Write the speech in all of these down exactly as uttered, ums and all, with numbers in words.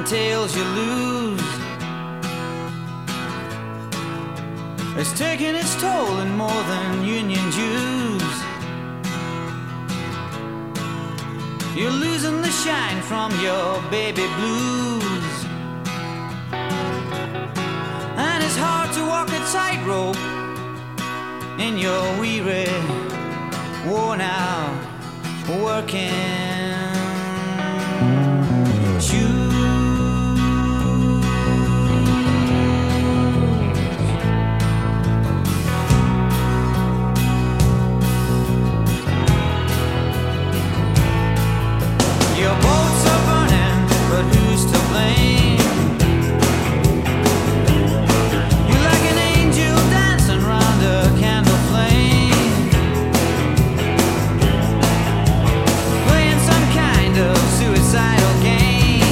tales you lose. It's taking its toll in more than union dues. You're losing the shine from your baby blues. And it's hard to walk a tightrope in your weary, worn out, working shoes. Your boats are burning, but who's to blame? You're like an angel dancing round a candle flame, playing some kind of suicidal game.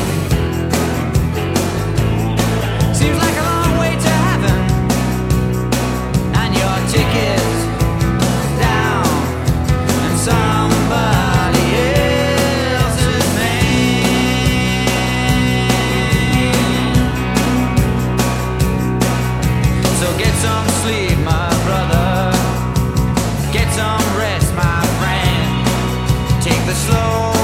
Seems like a long way to heaven, and your ticket's down, and somebody else's name. So get some sleep, my brother. Get some rest, my friend. Take the slow